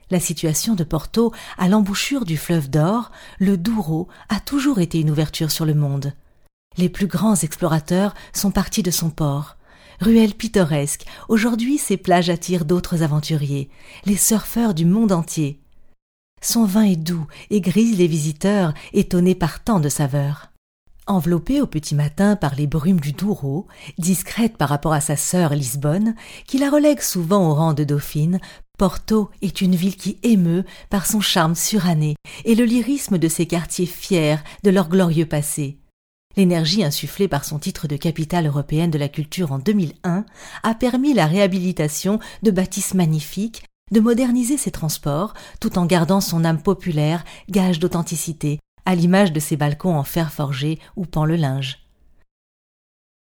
La situation de Porto, à l'embouchure du fleuve d'Or, le Douro, a toujours été une ouverture sur le monde. Les plus grands explorateurs sont partis de son port. Ruelle pittoresque, aujourd'hui ses plages attirent d'autres aventuriers, les surfeurs du monde entier. Son vin est doux et grise les visiteurs, étonnés par tant de saveurs. Enveloppée au petit matin par les brumes du Douro, discrète par rapport à sa sœur Lisbonne, qui la relègue souvent au rang de dauphine, Porto est une ville qui émeut par son charme suranné et le lyrisme de ses quartiers fiers de leur glorieux passé. L'énergie insufflée par son titre de capitale européenne de la culture en 2001 a permis la réhabilitation de bâtisses magnifiques, de moderniser ses transports tout en gardant son âme populaire, gage d'authenticité, à l'image de ses balcons en fer forgé ou pend le linge.